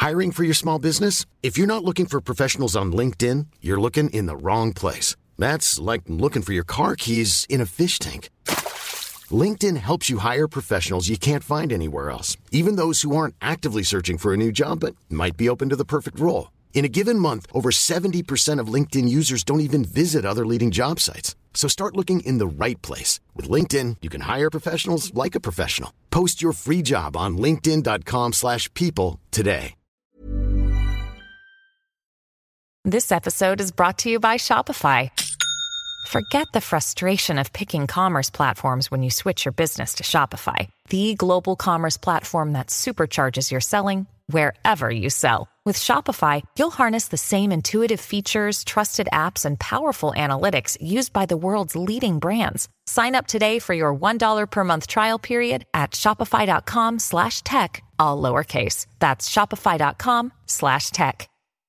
Hiring for your small business? If you're not looking for professionals on LinkedIn, you're looking in the wrong place. That's like looking for your car keys in a fish tank. LinkedIn helps you hire professionals you can't find anywhere else, even those who aren't actively searching for a new job but might be open to the perfect role. In a given month, over 70% of LinkedIn users don't even visit other leading job sites. So start looking in the right place. With LinkedIn, you can hire professionals like a professional. Post your free job on linkedin.com/people today. This episode is brought to you by Shopify. Forget the frustration of picking commerce platforms when you switch your business to Shopify, the global commerce platform that supercharges your selling wherever you sell. With Shopify, you'll harness the same intuitive features, trusted apps, and powerful analytics used by the world's leading brands. Sign up today for your $1 per month trial period at shopify.com/tech, all lowercase. That's shopify.com/tech.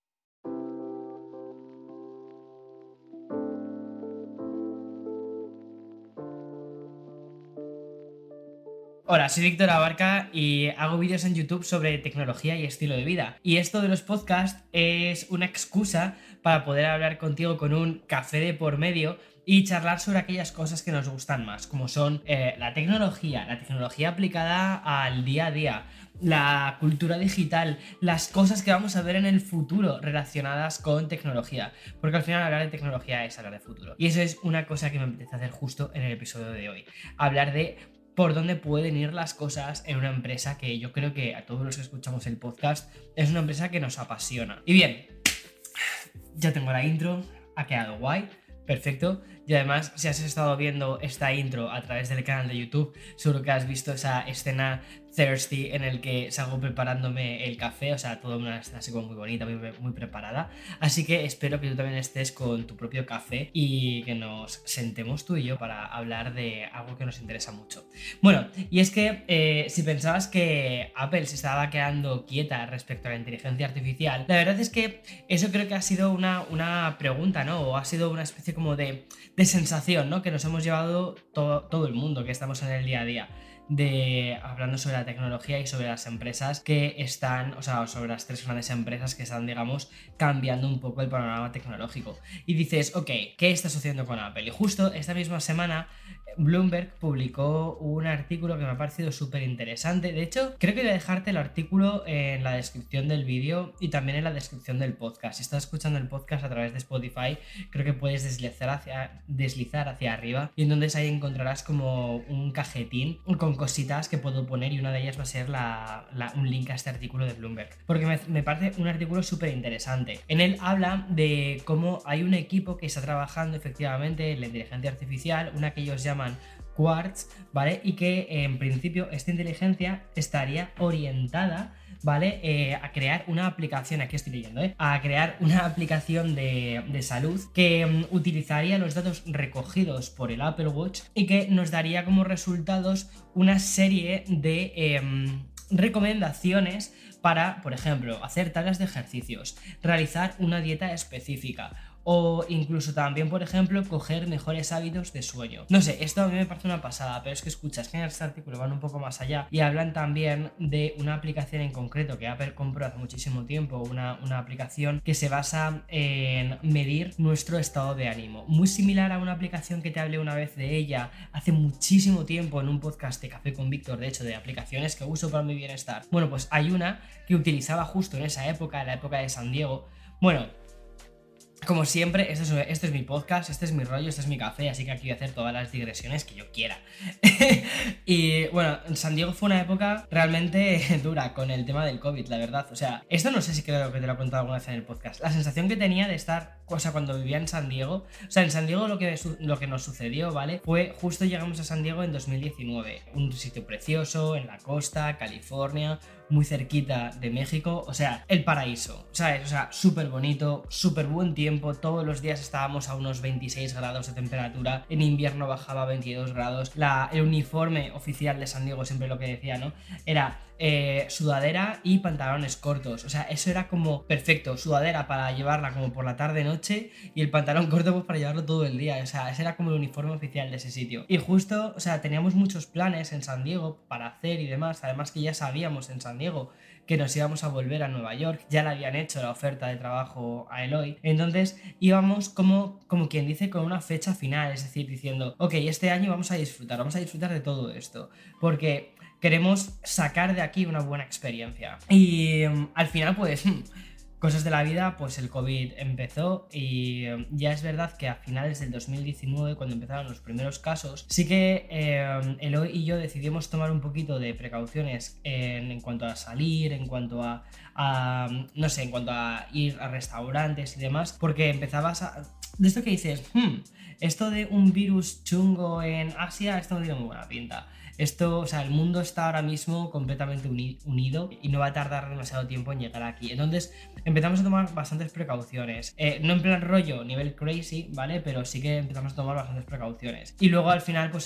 Hola, soy Víctor Abarca y hago vídeos en YouTube sobre tecnología y estilo de vida. Y esto de los podcasts es una excusa para poder hablar contigo con un café de por medio y charlar sobre aquellas cosas que nos gustan más, como son la tecnología aplicada al día a día, la cultura digital, las cosas que vamos a ver en el futuro relacionadas con tecnología, porque al final hablar de tecnología es hablar de futuro. Y eso es una cosa que me apetece hacer justo en el episodio de hoy, hablar de por dónde pueden ir las cosas en una empresa que yo creo que a todos los que escuchamos el podcast es una empresa que nos apasiona. Y bien, ya tengo la intro, ha quedado guay, perfecto. Y además, si has estado viendo esta intro a través del canal de YouTube, seguro que has visto esa escena thirsty en el que salgo preparándome el café, o sea, toda una escena así como muy bonita, muy preparada. Así que espero que tú también estés con tu propio café y que nos sentemos tú y yo para hablar de algo que nos interesa mucho. Bueno, y es que si pensabas que Apple se estaba quedando quieta respecto a la inteligencia artificial, la verdad es que eso creo que ha sido una pregunta, ¿no? O ha sido una especie como de sensación, ¿no? Que nos hemos llevado todo el mundo que estamos en el día a día, hablando sobre la tecnología y sobre las empresas que están, o sea, sobre las tres grandes empresas que están, digamos, cambiando un poco el panorama tecnológico. Y dices, ok, ¿qué está sucediendo con Apple? Y justo esta misma semana Bloomberg publicó un artículo que me ha parecido súper interesante. De hecho, creo que voy a dejarte el artículo en la descripción del vídeo y también en la descripción del podcast. Si estás escuchando el podcast a través de Spotify, creo que puedes deslizar hacia arriba y entonces ahí encontrarás como un cajetín con cositas que puedo poner y una de ellas va a ser un link a este artículo de Bloomberg, porque me parece un artículo súper interesante. En él habla de cómo hay un equipo que está trabajando efectivamente en la inteligencia artificial, una que ellos llaman Quartz, ¿vale? Y que en principio esta inteligencia estaría orientada, ¿vale? A crear una aplicación, aquí estoy leyendo, a crear una aplicación de salud que utilizaría los datos recogidos por el Apple Watch y que nos daría como resultados una serie de recomendaciones para, por ejemplo, hacer tareas de ejercicios, realizar una dieta específica o incluso también, por ejemplo, coger mejores hábitos de sueño. No sé, esto a mí me parece una pasada, pero es que escuchas que en este artículo van un poco más allá y hablan también de una aplicación en concreto que Apple compró hace muchísimo tiempo, una aplicación que se basa en medir nuestro estado de ánimo, muy similar a una aplicación que te hablé una vez de ella hace muchísimo tiempo en un podcast de Café con Víctor, de hecho, de aplicaciones que uso para mi bienestar. Bueno, pues hay una que utilizaba justo en esa época, en la época de San Diego. Bueno, como siempre, este es mi podcast, este es mi rollo, este es mi café, así que aquí voy a hacer todas las digresiones que yo quiera. Y bueno, San Diego fue una época realmente dura con el tema del COVID, la verdad. O sea, esto no sé si creo que te lo he contado alguna vez en el podcast. La sensación que tenía de estar, o sea, cuando vivía en San Diego, o sea, en San Diego lo que nos sucedió, ¿vale? Fue justo llegamos a San Diego en 2019, un sitio precioso, en la costa, California, muy cerquita de México, o sea, el paraíso, ¿sabes? O sea, súper bonito, súper buen tiempo, todos los días estábamos a unos 26 grados de temperatura, en invierno bajaba a 22 grados, el uniforme oficial de San Diego, siempre lo que decía, ¿no? Era sudadera y pantalones cortos. O sea, eso era como perfecto. Sudadera para llevarla como por la tarde-noche y el pantalón corto pues para llevarlo todo el día. O sea, ese era como el uniforme oficial de ese sitio. Y justo, o sea, teníamos muchos planes en San Diego para hacer y demás. Además que ya sabíamos en San Diego que nos íbamos a volver a Nueva York. Ya le habían hecho la oferta de trabajo a Eloy. Entonces íbamos como quien dice con una fecha final. Es decir, diciendo, ok, este año vamos a disfrutar de todo esto. Porque queremos sacar de aquí una buena experiencia. Y al final, pues, cosas de la vida, pues el COVID empezó y ya es verdad que a finales del 2019, cuando empezaron los primeros casos, sí que Eloy y yo decidimos tomar un poquito de precauciones en cuanto a salir, en cuanto a no sé, en cuanto a ir a restaurantes y demás, porque empezabas a... De esto que dices, esto de un virus chungo en Asia, esto no tiene muy buena pinta. Esto, o sea, el mundo está ahora mismo completamente unido y no va a tardar demasiado tiempo en llegar aquí. Entonces empezamos a tomar bastantes precauciones. No en plan rollo, nivel crazy, ¿vale? Pero sí que empezamos a tomar bastantes precauciones. Y luego al final, pues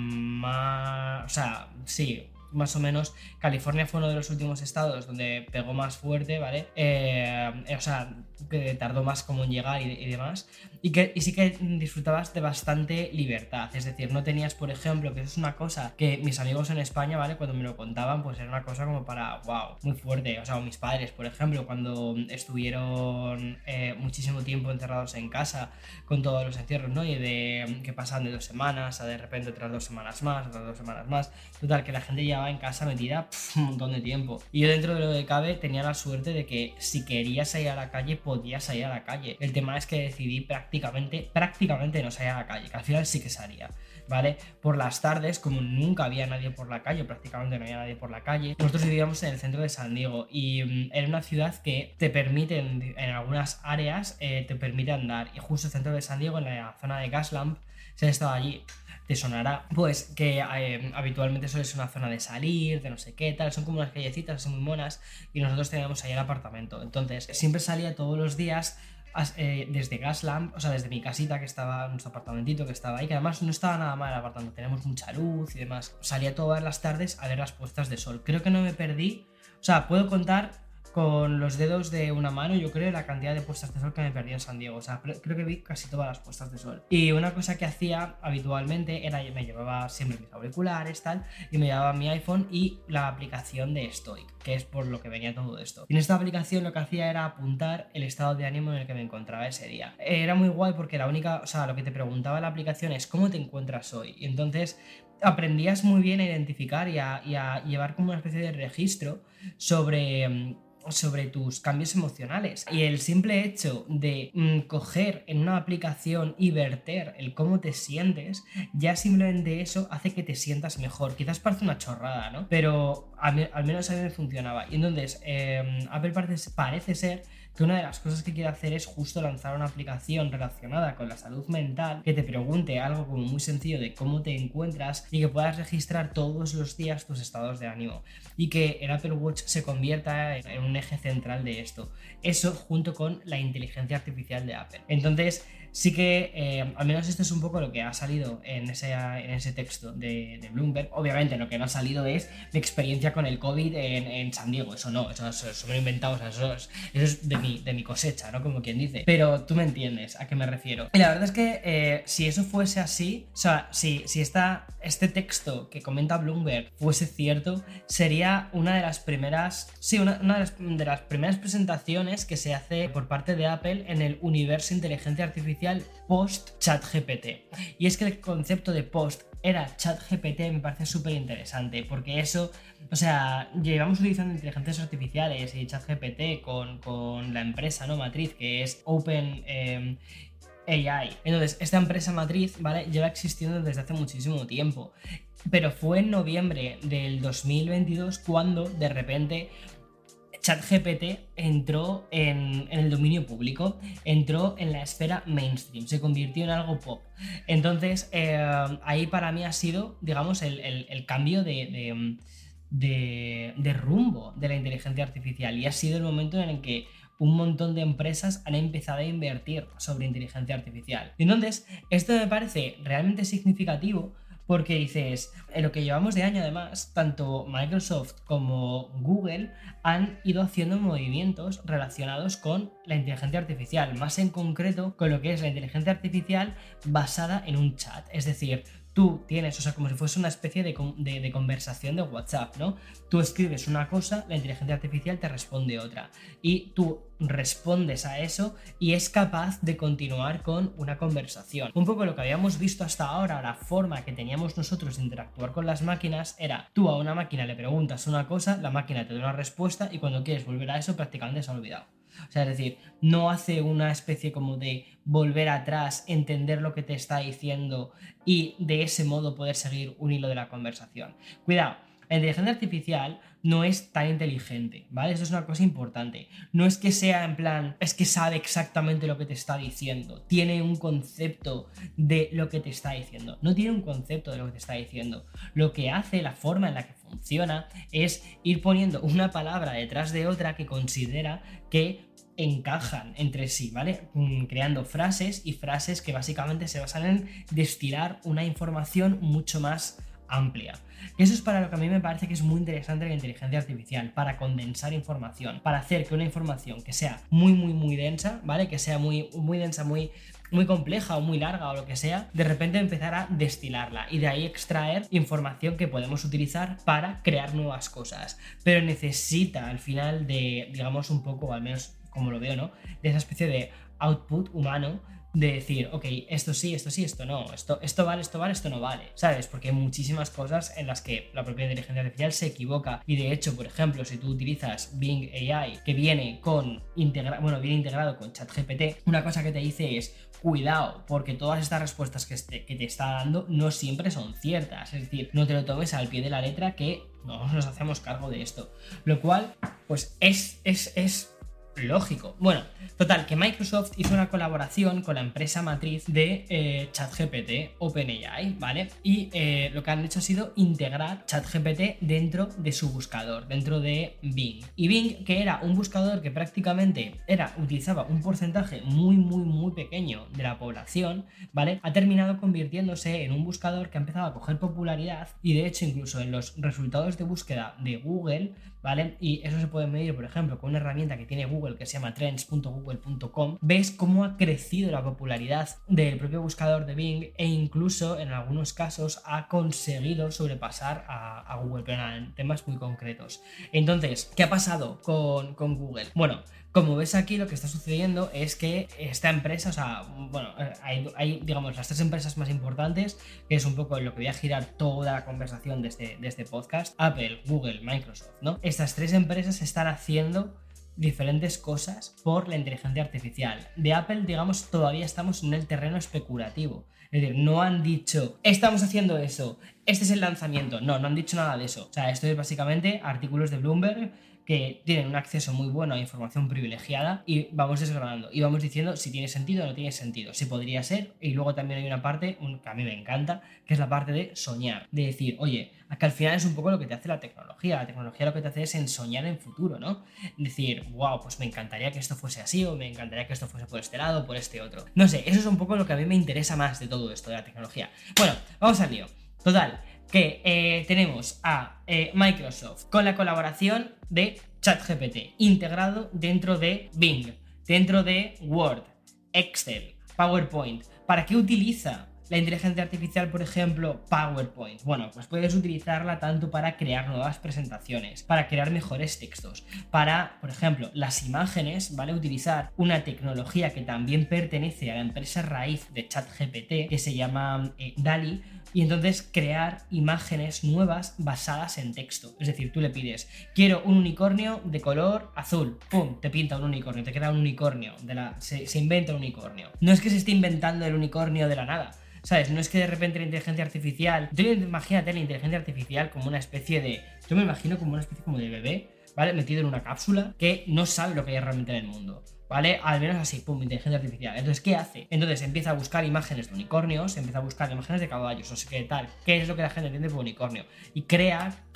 o sea, sí, más o menos, California fue uno de los últimos estados donde pegó más fuerte, ¿vale? O sea, que tardó más como en llegar y demás. Y sí que disfrutabas de bastante libertad. Es decir, no tenías, por ejemplo, que eso es una cosa que mis amigos en España, ¿vale? Cuando me lo contaban, pues era una cosa como para, wow, muy fuerte. O sea, o mis padres, por ejemplo, cuando estuvieron muchísimo tiempo encerrados en casa con todos los encierros, ¿no? Y de que pasaban de 2 semanas a de repente otras 2 semanas más, otras 2 semanas más. Total, que la gente llevaba en casa metida un montón de tiempo. Y yo, dentro de lo que cabe, tenía la suerte de que si quería salir a la calle, podía salir a la calle. El tema es que decidí prácticamente no salir a la calle, que al final sí que salía, ¿vale? Por las tardes, como nunca había nadie por la calle, prácticamente no había nadie por la calle, nosotros vivíamos en el centro de San Diego y era una ciudad que te permite, en algunas áreas, te permite andar. Y justo el centro de San Diego, en la zona de Gaslamp, si has estado allí, te sonará, pues que habitualmente suele ser una zona de salir, de no sé qué tal, son como unas callecitas así muy monas y nosotros teníamos ahí el apartamento. Entonces siempre salía todos los días desde Gaslamp, o sea, desde mi casita que estaba, nuestro apartamentito que estaba ahí, que además no estaba nada mal el apartamento, tenemos mucha luz y demás. Salía todas las tardes a ver las puestas de sol. Creo que no me perdí, o sea, puedo contar con los dedos de una mano, yo creo, la cantidad de puestas de sol que me perdí en San Diego. O sea, creo que vi casi todas las puestas de sol. Y una cosa que hacía habitualmente era, me llevaba siempre mis auriculares, tal, y me llevaba mi iPhone y la aplicación de Stoic, que es por lo que venía todo esto. Y en esta aplicación lo que hacía era apuntar el estado de ánimo en el que me encontraba ese día. Era muy guay porque o sea, lo que te preguntaba la aplicación es ¿cómo te encuentras hoy? Y entonces aprendías muy bien a identificar y a llevar como una especie de registro sobre tus cambios emocionales. Y el simple hecho de coger en una aplicación y verter el cómo te sientes, ya simplemente eso hace que te sientas mejor. Quizás parece una chorrada, ¿no? Pero al menos a mí me funcionaba. Y entonces Apple parece ser que una de las cosas que quiere hacer es justo lanzar una aplicación relacionada con la salud mental que te pregunte algo como muy sencillo de cómo te encuentras y que puedas registrar todos los días tus estados de ánimo y que el Apple Watch se convierta en un eje central de esto. Eso junto con la inteligencia artificial de Apple. Entonces sí que al menos esto es un poco lo que ha salido en ese texto de Bloomberg. Obviamente lo que no ha salido es mi experiencia con el COVID en San Diego. Eso no, eso me lo he inventado, o sea, eso es de mi cosecha, ¿no? Como quien dice. Pero tú me entiendes a qué me refiero. Y la verdad es que si eso fuese así, o sea, si este texto que comenta Bloomberg fuese cierto, sería una de las primeras, una de las primeras presentaciones que se hace por parte de Apple en el universo inteligencia artificial post ChatGPT. Y es que el concepto de post era ChatGPT me parece súper interesante, porque eso, o sea, llevamos utilizando inteligencias artificiales y ChatGPT con la empresa, ¿no? Matriz, que es Open AI. Entonces, esta empresa matriz, ¿vale? Lleva existiendo desde hace muchísimo tiempo, pero fue en noviembre del 2022 cuando de repente ChatGPT entró en el dominio público, entró en la esfera mainstream, se convirtió en algo pop. Entonces, ahí para mí ha sido, digamos, el cambio de rumbo de la inteligencia artificial, y ha sido el momento en el que un montón de empresas han empezado a invertir sobre inteligencia artificial. Entonces, esto me parece realmente significativo porque dices, en lo que llevamos de año además, tanto Microsoft como Google han ido haciendo movimientos relacionados con la inteligencia artificial, más en concreto con lo que es la inteligencia artificial basada en un chat, es decir, tú tienes, o sea, como si fuese una especie de conversación de WhatsApp, ¿no? Tú escribes una cosa, la inteligencia artificial te responde otra. Y tú respondes a eso y es capaz de continuar con una conversación. Un poco lo que habíamos visto hasta ahora, la forma que teníamos nosotros de interactuar con las máquinas era, tú a una máquina le preguntas una cosa, la máquina te da una respuesta y cuando quieres volver a eso prácticamente se ha olvidado. O sea, es decir, no hace una especie como de volver atrás, entender lo que te está diciendo y de ese modo poder seguir un hilo de la conversación. Cuidado, la inteligencia artificial no es tan inteligente, ¿vale? Eso es una cosa importante. No es que sea en plan, es que sabe exactamente lo que te está diciendo. Tiene un concepto de lo que te está diciendo. No tiene un concepto de lo que te está diciendo. Lo que hace, la forma en la que funciona, es ir poniendo una palabra detrás de otra que considera que encajan entre sí, ¿vale? Creando frases y frases que básicamente se basan en destilar una información mucho más amplia. Eso es para lo que a mí me parece que es muy interesante la inteligencia artificial, para condensar información, para hacer que una información que sea muy densa, ¿vale? Que sea muy densa, muy compleja o muy larga o lo que sea, de repente empezar a destilarla y de ahí extraer información que podemos utilizar para crear nuevas cosas. Pero necesita al final de, digamos, un poco, o al menos como lo veo, ¿no? De esa especie de output humano de decir, ok, esto sí, esto no, esto vale, esto no vale, ¿sabes? Porque hay muchísimas cosas en las que la propia inteligencia artificial se equivoca y de hecho, por ejemplo, si tú utilizas Bing AI, que viene viene integrado con ChatGPT, una cosa que te dice es, cuidado, porque todas estas respuestas que te está dando no siempre son ciertas, es decir, no te lo tomes al pie de la letra que no nos hacemos cargo de esto, lo cual, pues es lógico. Bueno, total, que Microsoft hizo una colaboración con la empresa matriz de ChatGPT, OpenAI, ¿vale? Y lo que han hecho ha sido integrar ChatGPT dentro de su buscador, dentro de Bing. Y Bing, que era un buscador que prácticamente utilizaba un porcentaje muy pequeño de la población, ¿vale? Ha terminado convirtiéndose en un buscador que ha empezado a coger popularidad y de hecho incluso en los resultados de búsqueda de Google, ¿vale? Y eso se puede medir, por ejemplo, con una herramienta que tiene Google que se llama trends.google.com. Ves cómo ha crecido la popularidad del propio buscador de Bing e incluso en algunos casos ha conseguido sobrepasar a Google, pero en temas muy concretos. Entonces, ¿qué ha pasado con Google? Bueno, como ves aquí, lo que está sucediendo es que esta empresa, o sea, bueno, hay digamos, las tres empresas más importantes, que es un poco en lo que voy a girar toda la conversación de este podcast: Apple, Google, Microsoft, ¿no? Estas tres empresas están haciendo diferentes cosas por la inteligencia artificial. De Apple, digamos, todavía estamos en el terreno especulativo. Es decir, no han dicho, estamos haciendo eso, este es el lanzamiento. No han dicho nada de eso. O sea, esto es básicamente artículos de Bloomberg que tienen un acceso muy bueno a información privilegiada y vamos desgranando y vamos diciendo si tiene sentido o no tiene sentido, si podría ser. Y luego también hay una parte que a mí me encanta, que es la parte de soñar, de decir, oye, que al final es un poco lo que te hace la tecnología lo que te hace es ensoñar en futuro, ¿no? Decir, wow, pues me encantaría que esto fuese así, o me encantaría que esto fuese por este lado o por este otro. No sé, eso es un poco lo que a mí me interesa más de todo esto de la tecnología. Bueno, vamos al lío. Total, que tenemos a Microsoft con la colaboración de ChatGPT integrado dentro de Bing, dentro de Word, Excel, PowerPoint. ¿Para qué utiliza la inteligencia artificial, por ejemplo, PowerPoint? Bueno, pues puedes utilizarla tanto para crear nuevas presentaciones, para crear mejores textos, para, por ejemplo, las imágenes, ¿vale? Utilizar una tecnología que también pertenece a la empresa raíz de ChatGPT, que se llama DALL-E, y entonces crear imágenes nuevas basadas en texto. Es decir, tú le pides, quiero un unicornio de color azul, ¡pum!, te pinta un unicornio, te crea un unicornio, se inventa un unicornio. No es que se esté inventando el unicornio de la nada, ¿sabes? No es que de repente la inteligencia artificial... Imagínate la inteligencia artificial como una especie de... Yo me imagino como una especie como de bebé, ¿vale? Metido en una cápsula que no sabe lo que hay realmente en el mundo, ¿vale? Al menos así, pum, inteligencia artificial. Entonces, ¿qué hace? Entonces empieza a buscar imágenes de unicornios, empieza a buscar imágenes de caballos, no sé qué tal, qué es lo que la gente entiende por unicornio, y crea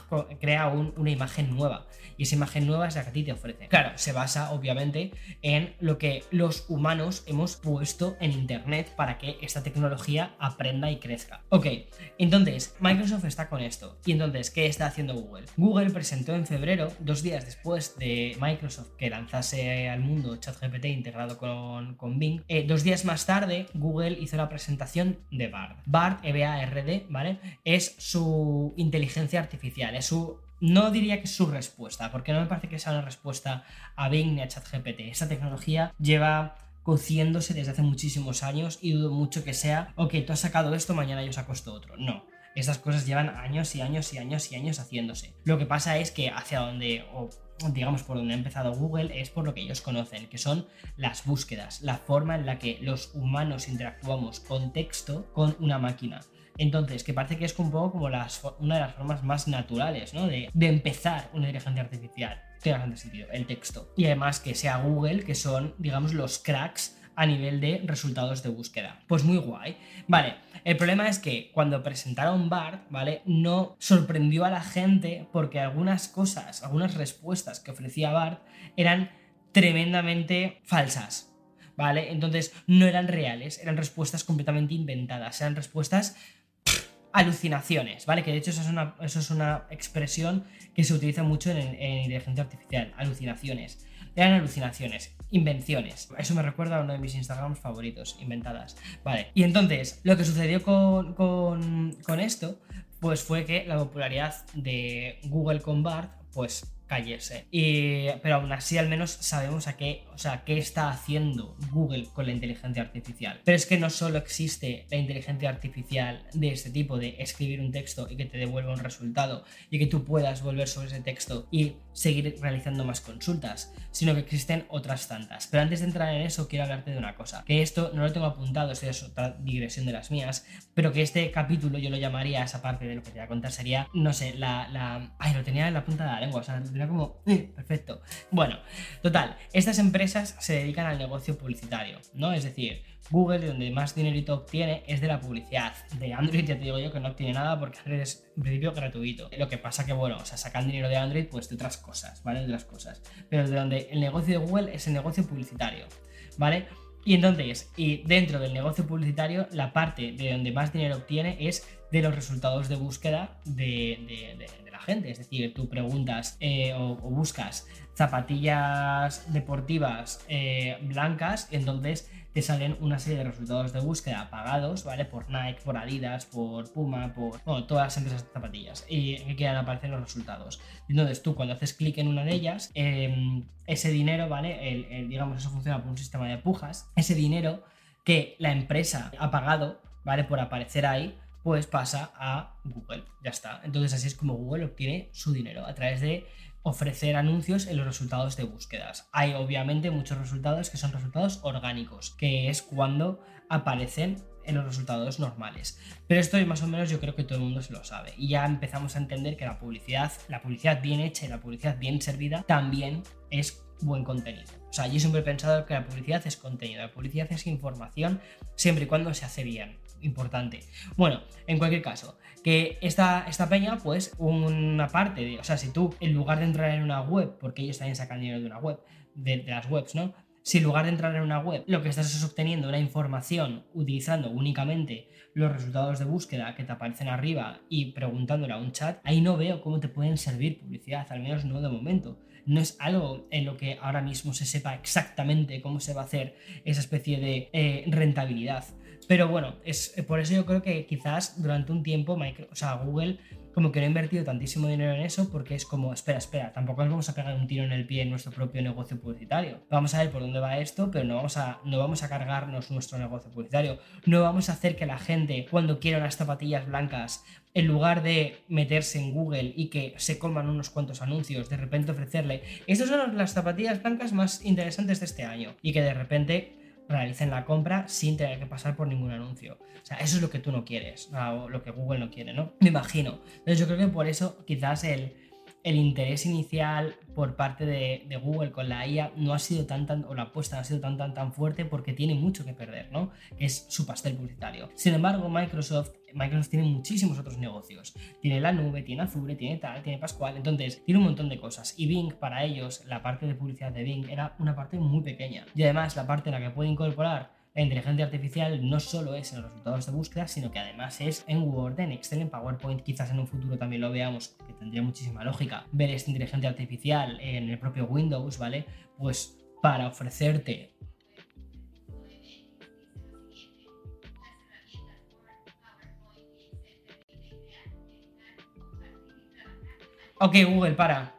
crea una imagen nueva. Y esa imagen nueva es la que a ti te ofrece. Claro, se basa obviamente en lo que los humanos hemos puesto en internet para que esta tecnología aprenda y crezca. Ok, entonces Microsoft está con esto. Y entonces, ¿qué está haciendo Google? Google presentó en febrero, 2 días después de Microsoft que lanzase al mundo ChatGPT integrado con Bing, 2 días más tarde Google hizo la presentación de Bard. Bard, B-A-R-D, ¿vale? Es su inteligencia artificial, es su... No diría que es su respuesta, porque no me parece que sea una respuesta a Bing ni a ChatGPT. Esta tecnología lleva cociéndose desde hace muchísimos años y dudo mucho que sea, ok, tú has sacado esto, mañana yo saco esto otro. No. Estas cosas llevan años y años y años y años haciéndose. Lo que pasa es que hacia donde, o digamos por donde ha empezado Google, es por lo que ellos conocen, que son las búsquedas, la forma en la que los humanos interactuamos con texto con una máquina. Entonces, que parece que es un poco como una de las formas más naturales, ¿no? de empezar una inteligencia artificial. Tiene bastante sentido, el texto. Y además que sea Google, que son, digamos, los cracks a nivel de resultados de búsqueda. Pues muy guay. Vale, el problema es que cuando presentaron Bard, ¿vale? No sorprendió a la gente porque algunas cosas, algunas respuestas que ofrecía Bard eran tremendamente falsas, ¿vale? Entonces no eran reales, eran respuestas completamente inventadas, eran respuestas... alucinaciones, ¿vale? Que de hecho eso es una expresión que se utiliza mucho en inteligencia artificial, alucinaciones. Eran alucinaciones, invenciones. Eso me recuerda a uno de mis Instagrams favoritos, inventadas. Vale, y entonces lo que sucedió con esto, pues fue que la popularidad de Google con Bard, pues cayese. Pero aún así al menos sabemos qué está haciendo Google con la inteligencia artificial. Pero es que no solo existe la inteligencia artificial de este tipo, de escribir un texto y que te devuelva un resultado y que tú puedas volver sobre ese texto y seguir realizando más consultas, sino que existen otras tantas. Pero antes de entrar en eso quiero hablarte de una cosa, que esto no lo tengo apuntado, esto es otra digresión de las mías, pero que este capítulo yo lo llamaría, esa parte de lo que te voy a contar sería, no sé, ay, lo tenía en la punta de la lengua, o sea, era como, perfecto. Bueno, total, estas empresas se dedican al negocio publicitario, ¿no? Es decir, Google, de donde más dinerito obtiene, es de la publicidad. De Android ya te digo yo que no obtiene nada porque Android es en principio gratuito. Lo que pasa que, bueno, o sea, sacan dinero de Android pues de otras cosas, ¿vale? De otras cosas. Pero de donde el negocio de Google es el negocio publicitario, ¿vale? Y entonces, y dentro del negocio publicitario, la parte de donde más dinero obtiene es de los resultados de búsqueda de la gente. Es decir, tú preguntas o buscas zapatillas deportivas blancas, entonces te salen una serie de resultados de búsqueda pagados, ¿vale? Por Nike, por Adidas, por Puma, por todas las empresas de zapatillas y que quieran aparecer los resultados. Entonces tú cuando haces clic en una de ellas, ese dinero, ¿vale? Digamos, eso funciona por un sistema de pujas. Ese dinero que la empresa ha pagado, ¿vale? Por aparecer ahí, pues pasa a Google, ya está. Entonces así es como Google obtiene su dinero, a través de ofrecer anuncios en los resultados de búsquedas. Hay obviamente muchos resultados que son resultados orgánicos, que es cuando aparecen en los resultados normales. Pero esto más o menos yo creo que todo el mundo se lo sabe. Y ya empezamos a entender que la publicidad bien hecha y la publicidad bien servida también es buen contenido. O sea, yo siempre he pensado que la publicidad es contenido, la publicidad es información siempre y cuando se hace bien. Importante. Bueno, en cualquier caso, que esta peña, pues, una parte de, o sea, si tú, en lugar de entrar en una web, porque ellos también sacan dinero de una web, de las webs, ¿no? Si en lugar de entrar en una web, lo que estás es obteniendo una información utilizando únicamente los resultados de búsqueda que te aparecen arriba y preguntándole a un chat, ahí no veo cómo te pueden servir publicidad, al menos no de momento. No es algo en lo que ahora mismo se sepa exactamente cómo se va a hacer esa especie de rentabilidad. Pero bueno, es por eso yo creo que quizás durante un tiempo Google como que no ha invertido tantísimo dinero en eso, porque es como, espera, tampoco nos vamos a pegar un tiro en el pie en nuestro propio negocio publicitario. Vamos a ver por dónde va esto, pero no vamos a cargarnos nuestro negocio publicitario. No vamos a hacer que la gente, cuando quiera unas zapatillas blancas, en lugar de meterse en Google y que se colman unos cuantos anuncios, de repente ofrecerle, estas son las zapatillas blancas más interesantes de este año, y que de repente realicen la compra sin tener que pasar por ningún anuncio. O sea, eso es lo que tú no quieres, o lo que Google no quiere, ¿no? Me imagino. Entonces yo creo que por eso quizás el interés inicial por parte de Google con la IA no ha sido o la apuesta no ha sido tan fuerte porque tiene mucho que perder, ¿no? Es su pastel publicitario. Sin embargo, Microsoft tiene muchísimos otros negocios. Tiene la nube, tiene Azure, tiene tal, tiene Pascual, entonces tiene un montón de cosas. Y Bing, para ellos, la parte de publicidad de Bing era una parte muy pequeña. Y además, la parte en la que puede incorporar la inteligencia artificial no solo es en los resultados de búsqueda, sino que además es en Word, en Excel, en PowerPoint. Quizás en un futuro también lo veamos, que tendría muchísima lógica ver esta inteligencia artificial en el propio Windows, ¿vale? Pues para ofrecerte Ok, Google, para.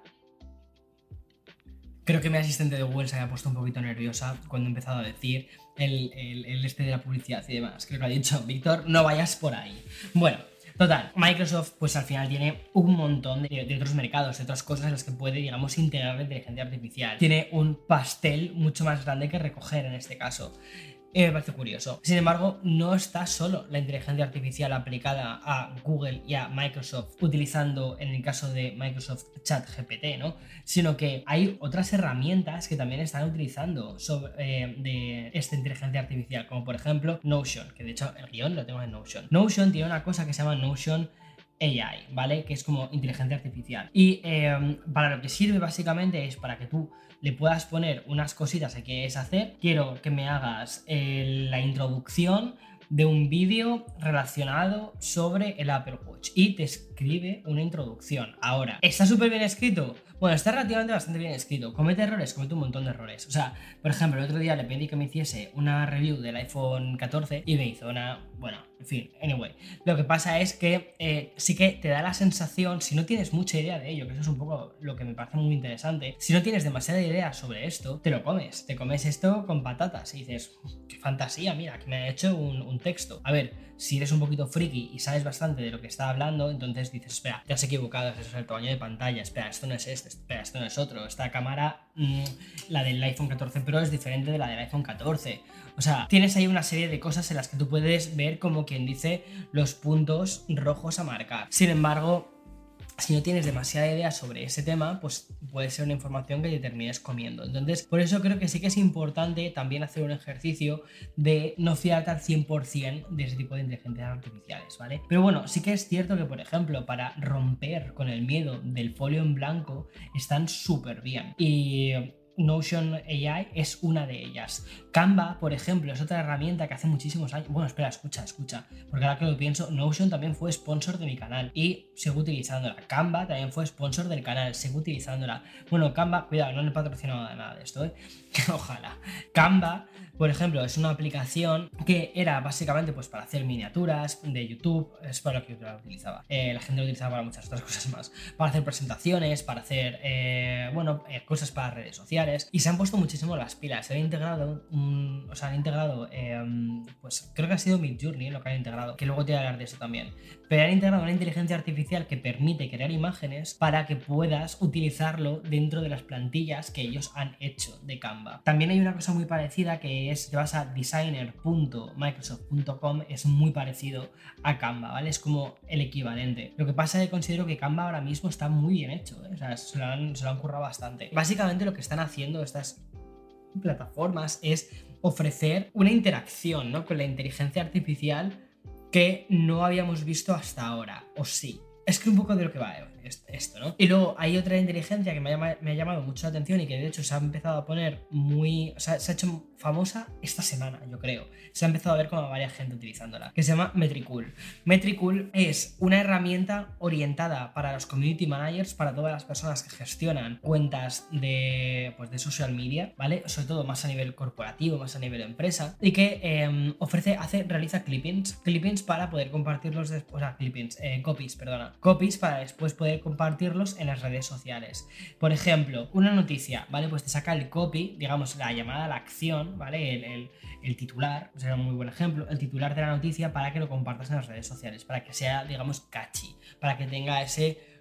Creo que mi asistente de Google se había puesto un poquito nerviosa cuando he empezado a decir el este de la publicidad y demás. Creo que ha dicho, Víctor, no vayas por ahí. Bueno, total, Microsoft pues al final tiene un montón de otros mercados, de otras cosas en las que puede, digamos, integrar la inteligencia artificial. Tiene un pastel mucho más grande que recoger en este caso. Me parece curioso. Sin embargo, no está solo la inteligencia artificial aplicada a Google y a Microsoft utilizando, en el caso de Microsoft, ChatGPT, ¿no? Sino que hay otras herramientas que también están utilizando de esta inteligencia artificial, como por ejemplo Notion, que de hecho el guión lo tengo en Notion. Notion tiene una cosa que se llama Notion AI, ¿vale? Que es como inteligencia artificial. Y para lo que sirve básicamente es para que tú le puedas poner unas cositas que quieres hacer. Quiero que me hagas la introducción de un vídeo relacionado sobre el Apple Watch y te escribe una introducción. Ahora, ¿está súper bien escrito? Bueno, está relativamente bastante bien escrito. ¿Comete errores? Comete un montón de errores. O sea, por ejemplo, el otro día le pedí que me hiciese una review del iPhone 14 y me hizo una... Bueno, en fin, anyway. Lo que pasa es que sí que te da la sensación, si no tienes mucha idea de ello, que eso es un poco lo que me parece muy interesante, si no tienes demasiada idea sobre esto, te lo comes. Te comes esto con patatas y dices, qué fantasía, mira, que me ha hecho un texto. A ver, si eres un poquito friki y sabes bastante de lo que está hablando, entonces dices, espera, te has equivocado, ese es el tamaño de pantalla, espera, esto no es este, espera, esto no es otro, esta cámara, la del iPhone 14 Pro es diferente de la del iPhone 14. O sea, tienes ahí una serie de cosas en las que tú puedes ver como quien dice los puntos rojos a marcar. Sin embargo, si no tienes demasiada idea sobre ese tema, pues puede ser una información que te termines comiendo. Entonces, por eso creo que sí que es importante también hacer un ejercicio de no fiarte al 100% de ese tipo de inteligencias artificiales, ¿vale? Pero bueno, sí que es cierto que, por ejemplo, para romper con el miedo del folio en blanco, están súper bien. Y Notion AI es una de ellas. Canva, por ejemplo, es otra herramienta que hace muchísimos años... Bueno, espera, escucha, porque ahora que lo pienso, Notion también fue sponsor de mi canal y sigo utilizándola. Canva también fue sponsor del canal, sigo utilizándola. Bueno, Canva, cuidado, no le he patrocinado nada de esto, ojalá. Canva, por ejemplo, es una aplicación que era básicamente pues para hacer miniaturas de YouTube, es para lo que yo la utilizaba. La gente lo utilizaba para muchas otras cosas más, para hacer presentaciones, para hacer, cosas para redes sociales, y se han puesto muchísimo las pilas. Se han integrado, pues creo que ha sido Midjourney lo que han integrado, que luego te voy a hablar de eso también, pero han integrado una inteligencia artificial que permite crear imágenes para que puedas utilizarlo dentro de las plantillas que ellos han hecho de Canva. También hay una cosa muy parecida que es, te vas a designer.microsoft.com, es muy parecido a Canva, ¿vale? Es como el equivalente. Lo que pasa es que considero que Canva ahora mismo está muy bien hecho, ¿eh? O sea, se lo han currado bastante. Básicamente lo que están haciendo estas plataformas es ofrecer una interacción, ¿no?, con la inteligencia artificial que no habíamos visto hasta ahora, o sí. Es que un poco de lo que va esto, ¿no? Y luego hay otra inteligencia que me ha llamado mucho la atención y que de hecho se ha empezado a poner se ha hecho famosa esta semana, yo creo. Se ha empezado a ver como varias gente utilizándola, que se llama Metricool. Metricool es una herramienta orientada para los community managers, para todas las personas que gestionan cuentas de social media, ¿vale? Sobre todo más a nivel corporativo, más a nivel empresa, y que realiza clippings para poder compartirlos después, copies para después poder compartirlos en las redes sociales. Por ejemplo, una noticia, ¿vale? Pues te saca el copy, digamos, la llamada a la acción, ¿vale? El titular, será un muy buen ejemplo, el titular de la noticia para que lo compartas en las redes sociales, para que sea, digamos, catchy, para que tenga ese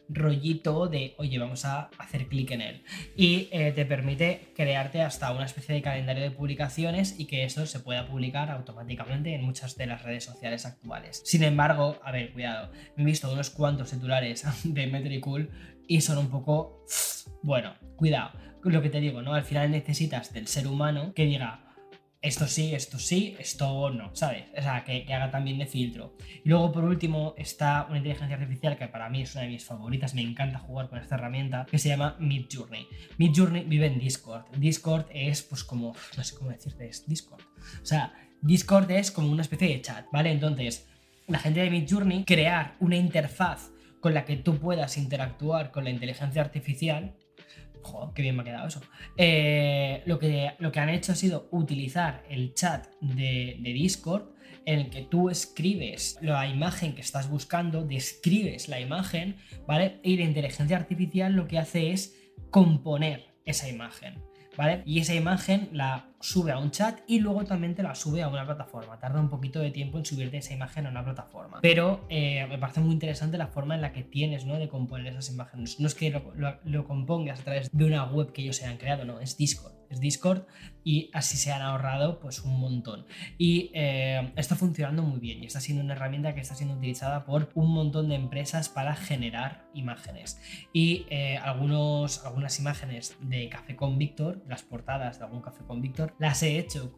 rollito de, oye, vamos a hacer clic en él. Y te permite crearte hasta una especie de calendario de publicaciones y que eso se pueda publicar automáticamente en muchas de las redes sociales actuales. Sin embargo, a ver, cuidado, he visto unos cuantos titulares de Metricool y son un poco... Bueno, cuidado, lo que te digo, ¿no? Al final necesitas del ser humano que diga esto sí, esto no, ¿sabes? O sea, que haga también de filtro. Y luego, por último, está una inteligencia artificial que para mí es una de mis favoritas, me encanta jugar con esta herramienta, que se llama Midjourney. Midjourney vive en Discord. Discord es, pues como, no sé cómo decirte, es Discord. O sea, Discord es como una especie de chat, ¿vale? Entonces, la gente de Midjourney, crear una interfaz con la que tú puedas interactuar con la inteligencia artificial. Joder, qué bien me ha quedado eso. Lo que han hecho ha sido utilizar el chat de Discord en el que tú escribes la imagen que estás buscando, describes la imagen, ¿vale? Y la inteligencia artificial lo que hace es componer esa imagen, ¿vale? Y esa imagen la sube a un chat y luego también te la sube a una plataforma. Tarda un poquito de tiempo en subirte esa imagen a una plataforma. Pero me parece muy interesante la forma en la que tienes, ¿no?, de componer esas imágenes. No es que lo compongas a través de una web que ellos hayan creado, no, es Discord. Es Discord y así se han ahorrado pues un montón. Y está funcionando muy bien y está siendo una herramienta que está siendo utilizada por un montón de empresas para generar imágenes. Y algunas imágenes de Café con Víctor, las portadas de algún Café con Víctor, las he hecho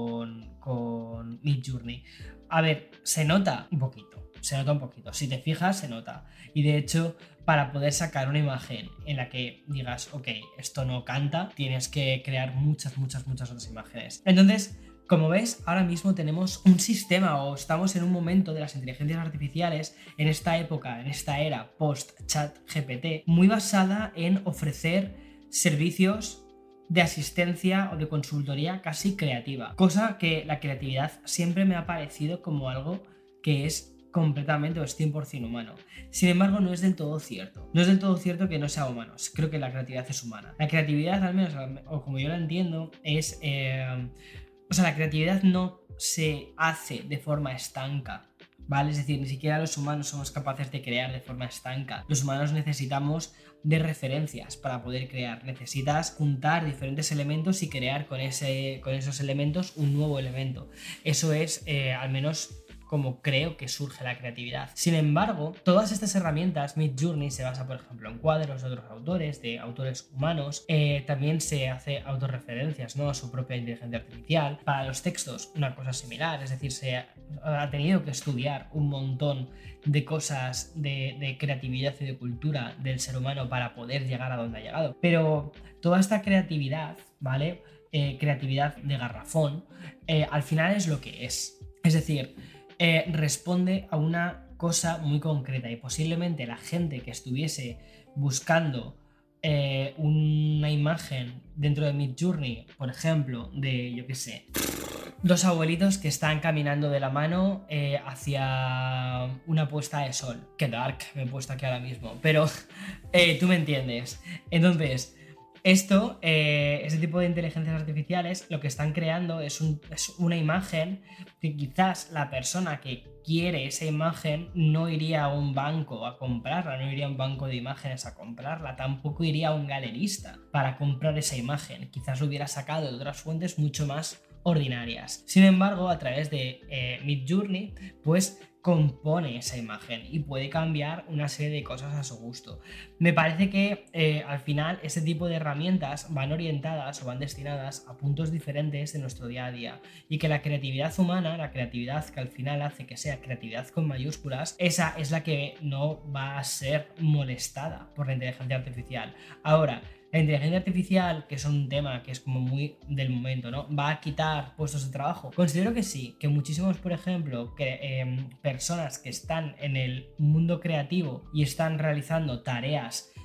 con Midjourney. A ver, se nota un poquito. Si te fijas, se nota. Y de hecho, para poder sacar una imagen en la que digas, ok, esto no canta, tienes que crear muchas otras imágenes. Entonces, como ves, ahora mismo tenemos un sistema o estamos en un momento de las inteligencias artificiales en esta época, en esta era post-chat GPT, muy basada en ofrecer servicios de asistencia o de consultoría casi creativa, cosa que la creatividad siempre me ha parecido como algo que es completamente o es 100% humano. Sin embargo, no es del todo cierto. No es del todo cierto que no sea humano. Creo que la creatividad es humana. La creatividad, al menos, o como yo la entiendo, es... la creatividad no se hace de forma estanca, ¿vale? Es decir, ni siquiera los humanos somos capaces de crear de forma estanca. Los humanos necesitamos de referencias para poder crear. Necesitas juntar diferentes elementos y crear con esos elementos un nuevo elemento. Eso es, al menos, como creo que surge la creatividad. Sin embargo, todas estas herramientas, Midjourney se basa, por ejemplo, en cuadros de otros autores, de autores humanos. También se hace autorreferencias, ¿no?, a su propia inteligencia artificial. Para los textos, una cosa similar, es decir, se ha tenido que estudiar un montón de cosas de creatividad y de cultura del ser humano para poder llegar a donde ha llegado. Pero toda esta creatividad, ¿vale? Creatividad de garrafón, al final es lo que es. Es decir, responde a una cosa muy concreta y posiblemente la gente que estuviese buscando una imagen dentro de Midjourney, por ejemplo, de, yo qué sé, dos abuelitos que están caminando de la mano hacia una puesta de sol. Qué dark me he puesto aquí ahora mismo, pero tú me entiendes. Entonces, ese tipo de inteligencias artificiales lo que están creando es una imagen que quizás la persona que quiere esa imagen no iría a un banco a comprarla, no iría a un banco de imágenes a comprarla, tampoco iría a un galerista para comprar esa imagen, quizás lo hubiera sacado de otras fuentes mucho más ordinarias. Sin embargo, a través de Midjourney, pues compone esa imagen y puede cambiar una serie de cosas a su gusto. Me parece que al final este tipo de herramientas van orientadas o van destinadas a puntos diferentes de nuestro día a día y que la creatividad humana, la creatividad que al final hace que sea creatividad con mayúsculas, esa es la que no va a ser molestada por la inteligencia artificial. Ahora, la inteligencia artificial, que es un tema que es como muy del momento, ¿no?, ¿va a quitar puestos de trabajo? Considero que sí, que muchísimos, por ejemplo, personas que están en el mundo creativo y están realizando tareas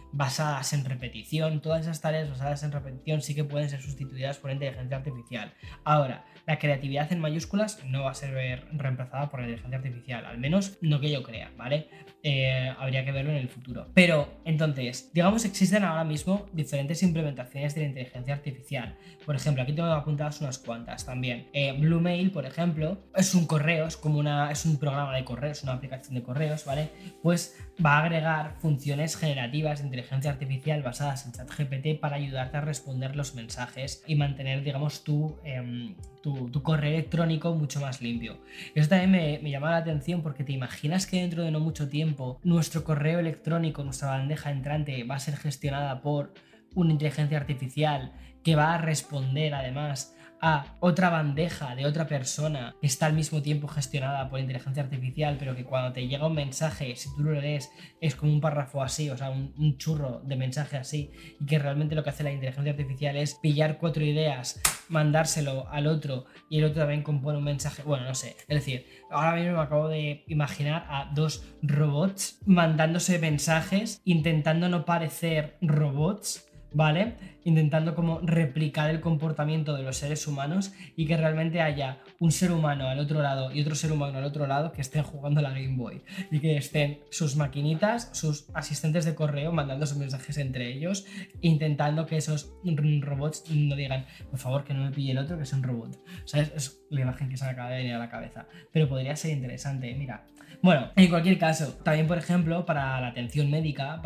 basadas en repetición, todas esas tareas basadas en repetición sí que pueden ser sustituidas por inteligencia artificial. Ahora, la creatividad en mayúsculas no va a ser reemplazada por la inteligencia artificial, al menos no que yo crea, ¿vale? Habría que verlo en el futuro. Pero, entonces, digamos, existen ahora mismo diferentes implementaciones de la inteligencia artificial. Por ejemplo, aquí tengo apuntadas unas cuantas también. Bluemail, por ejemplo, es un correo, es un programa de correos, una aplicación de correos, ¿vale? Pues va a agregar funciones generativas de inteligencia artificial basadas en ChatGPT para ayudarte a responder los mensajes y mantener, digamos, tu correo electrónico mucho más limpio. Eso también me llama la atención, porque te imaginas que dentro de no mucho tiempo nuestro correo electrónico, nuestra bandeja entrante va a ser gestionada por una inteligencia artificial que va a responder además a otra bandeja de otra persona que está al mismo tiempo gestionada por inteligencia artificial, pero que cuando te llega un mensaje, si tú lo lees, es como un párrafo así, o sea, un churro de mensaje así, y que realmente lo que hace la inteligencia artificial es pillar 4 ideas, mandárselo al otro, y el otro también compone un mensaje. Bueno, no sé, es decir, ahora mismo me acabo de imaginar a 2 robots mandándose mensajes, intentando no parecer robots, ¿vale? Intentando como replicar el comportamiento de los seres humanos, y que realmente haya un ser humano al otro lado y otro ser humano al otro lado que estén jugando a la Game Boy, y que estén sus maquinitas, sus asistentes de correo mandando sus mensajes entre ellos, intentando que esos robots no digan, por favor, que no me pille el otro, que es un robot. ¿Sabes? Es la imagen que se me acaba de venir a la cabeza, pero podría ser interesante, mira. Bueno, en cualquier caso, también, por ejemplo, para la atención médica,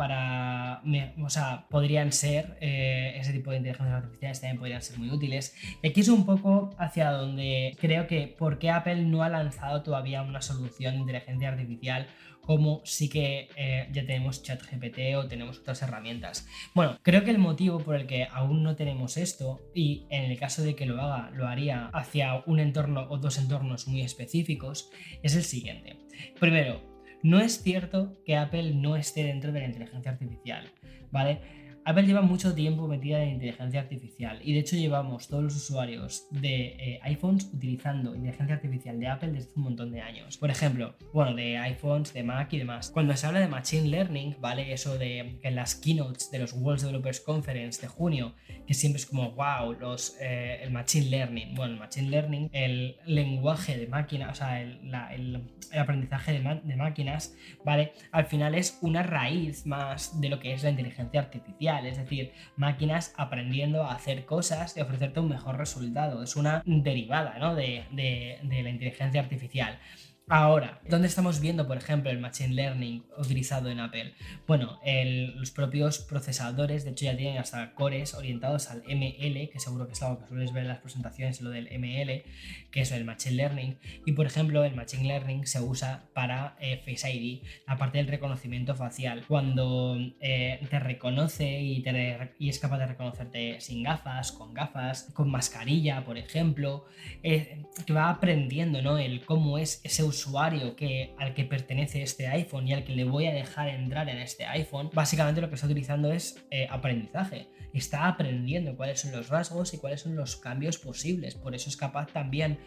podrían ser ese tipo de inteligencias artificiales también podrían ser muy útiles. Y aquí es un poco hacia donde creo que por qué Apple no ha lanzado todavía una solución de inteligencia artificial, como sí que ya tenemos ChatGPT o tenemos otras herramientas. Bueno, creo que el motivo por el que aún no tenemos esto, y en el caso de que lo haga, lo haría hacia un entorno o 2 entornos muy específicos, es el siguiente. Primero, no es cierto que Apple no esté dentro de la inteligencia artificial, ¿vale? Apple lleva mucho tiempo metida en inteligencia artificial, y de hecho llevamos todos los usuarios de iPhones utilizando inteligencia artificial de Apple desde un montón de años. Por ejemplo, bueno, de iPhones, de Mac y demás. Cuando se habla de Machine Learning, ¿vale? Eso de que en las keynotes de los World Developers Conference de junio, que siempre es como, wow, el Machine Learning. Bueno, el Machine Learning, el lenguaje de máquina, o sea, el aprendizaje de máquinas, ¿vale? Al final es una raíz más de lo que es la inteligencia artificial. Es decir, máquinas aprendiendo a hacer cosas y ofrecerte un mejor resultado. Es una derivada, ¿no? de la inteligencia artificial. Ahora, ¿dónde estamos viendo, por ejemplo, el Machine Learning utilizado en Apple? Bueno, los propios procesadores, de hecho, ya tienen hasta cores orientados al ML, que seguro que es algo que sueles ver en las presentaciones, lo del ML, que es el Machine Learning. Y, por ejemplo, el Machine Learning se usa para Face ID, la parte del reconocimiento facial. Cuando te reconoce y es capaz de reconocerte sin gafas, con mascarilla, por ejemplo, que va aprendiendo, ¿no? El cómo es ese usuario al que pertenece este iPhone y al que le voy a dejar entrar en este iPhone. Básicamente lo que está utilizando es aprendizaje. Está aprendiendo cuáles son los rasgos y cuáles son los cambios posibles. Por eso es capaz también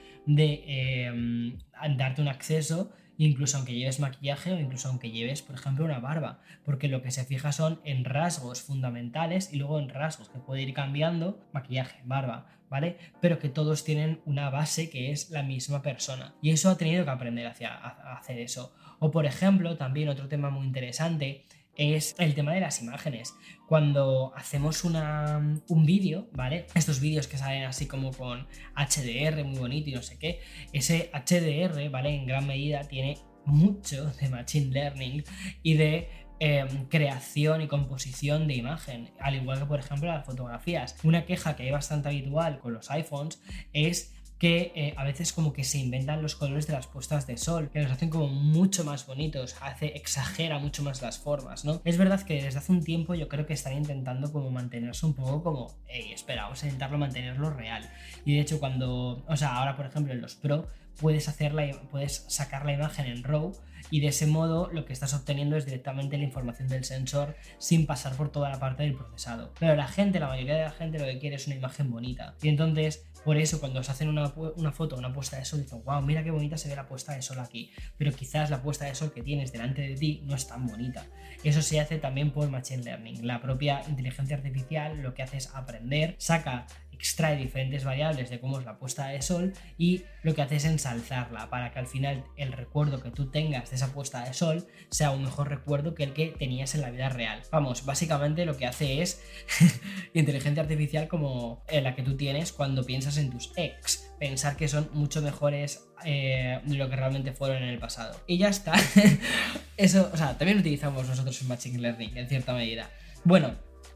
de darte un acceso, incluso aunque lleves maquillaje o incluso aunque lleves, por ejemplo, una barba, porque lo que se fija son en rasgos fundamentales y luego en rasgos que puede ir cambiando, maquillaje, barba, ¿vale? Pero que todos tienen una base que es la misma persona, y eso ha tenido que aprender a hacer eso. O, por ejemplo, también otro tema muy interesante es el tema de las imágenes. Cuando hacemos un vídeo, ¿vale? Estos vídeos que salen así como con HDR muy bonito y no sé qué, ese HDR, ¿vale? En gran medida tiene mucho de Machine Learning y de creación y composición de imagen, al igual que, por ejemplo, las fotografías. Una queja que hay bastante habitual con los iPhones es que a veces como que se inventan los colores de las puestas de sol, que los hacen como mucho más bonitos, exagera mucho más las formas, ¿no? Es verdad que desde hace un tiempo yo creo que están intentando como mantenerse un poco como, hey, espera, vamos a intentarlo mantenerlo real. Y de hecho ahora por ejemplo en los Pro puedes sacar la imagen en RAW y de ese modo lo que estás obteniendo es directamente la información del sensor sin pasar por toda la parte del procesado. Pero la mayoría de la gente lo que quiere es una imagen bonita. Y entonces, por eso cuando se hacen una foto, una puesta de sol, dicen, wow, mira qué bonita se ve la puesta de sol aquí. Pero quizás la puesta de sol que tienes delante de ti no es tan bonita. Eso se hace también por Machine Learning. La propia inteligencia artificial lo que hace es aprender, extrae diferentes variables de cómo es la puesta de sol y lo que hace es ensalzarla para que al final el recuerdo que tú tengas de esa puesta de sol sea un mejor recuerdo que el que tenías en la vida real. Vamos, básicamente lo que hace es inteligencia artificial como la que tú tienes cuando piensas en tus ex, pensar que son mucho mejores de lo que realmente fueron en el pasado. Y ya está. Eso, o sea, también utilizamos nosotros en Machine Learning en cierta medida. Bueno,